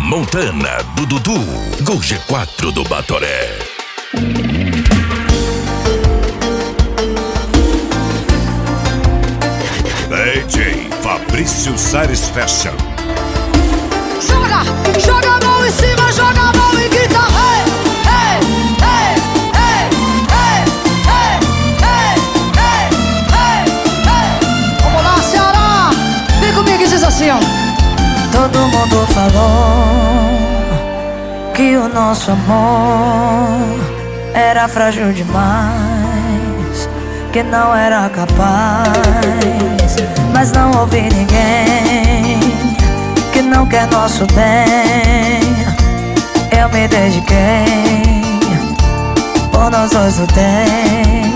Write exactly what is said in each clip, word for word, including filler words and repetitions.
Montana do Dudu, Gol G quatro do Batoré. D J Fabrício Sares Fashion. Joga, joga a mão em cima, joga a mão e grita hey, hey, hey, hey, hey, hey, hey, hey, hey, hey. Vamos lá, Ceará, vem comigo e diz assim, ó. Todo mundo falou que o nosso amor era frágil demais, que não era capaz, mas não ouvi ninguém que não quer nosso bem. Eu me dediquei, por nós dois lutei.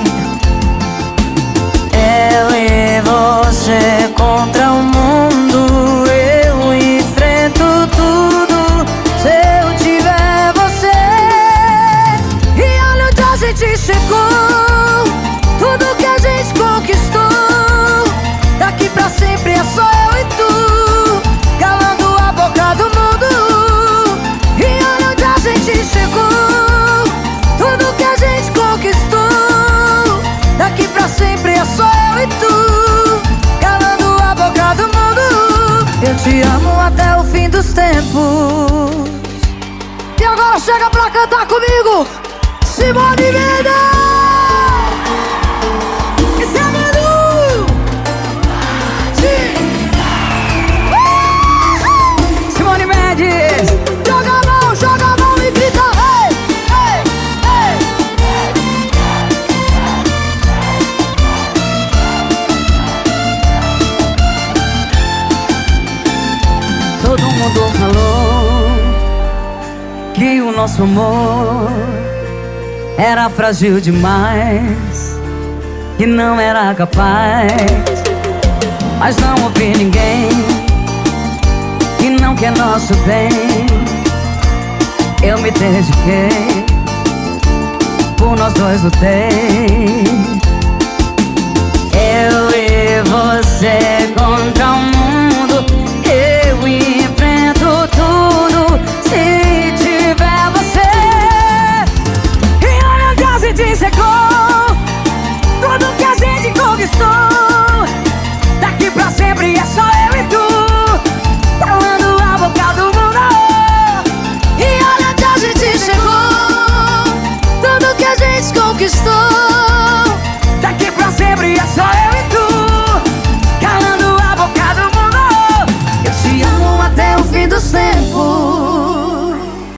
Eu e você contra o mundo, eu enfrento tudo se eu tiver você. E olha onde a gente chegou, tudo que a gente conquistou. Daqui pra sempre é só eu e tu, calando a boca do mundo. E olha onde a gente chegou, tudo que a gente conquistou. Daqui pra sempre é só eu e tu, calando a boca do mundo. Eu te amo até o fim dos tempos. E agora chega pra cantar comigo, Simone Mendes. Esse é Menu. Simone Mendes. Joga a mão, joga a mão e grita hey, hey, hey. Todo mundo falou que o nosso amor era frágil demais, que não era capaz, mas não ouvi ninguém que não quer nosso bem. Eu me dediquei, por nós dois lutei. Eu e você contra o mundo.